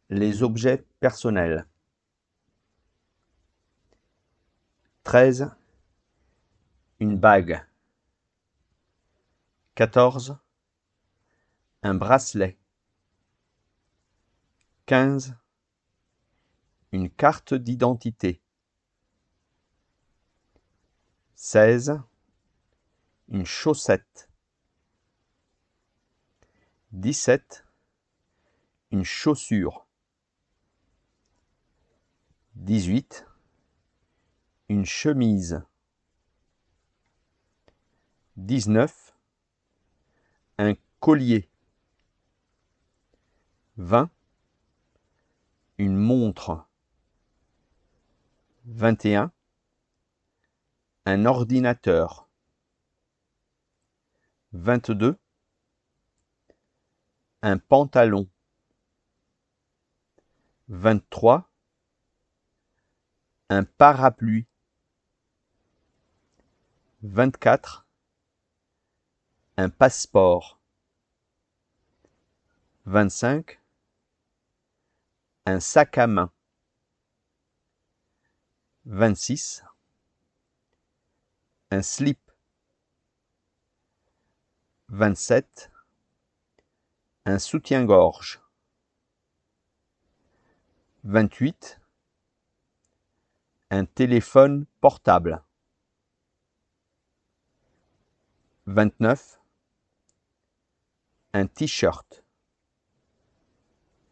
Les objets personnels. 13. Une bague. 14. Un bracelet. 15. Une carte d'identité. 16. Une chaussette. 17. Une chaussure. 18. Une chemise. 19. Un collier. 20. Une montre. 21. Un ordinateur. 22. Un pantalon. 23. Un parapluie. 24. Un passeport. 25. Un sac à main. 26. Un slip. 27. Un soutien-gorge. 28. Un téléphone portable. 29. Un t-shirt.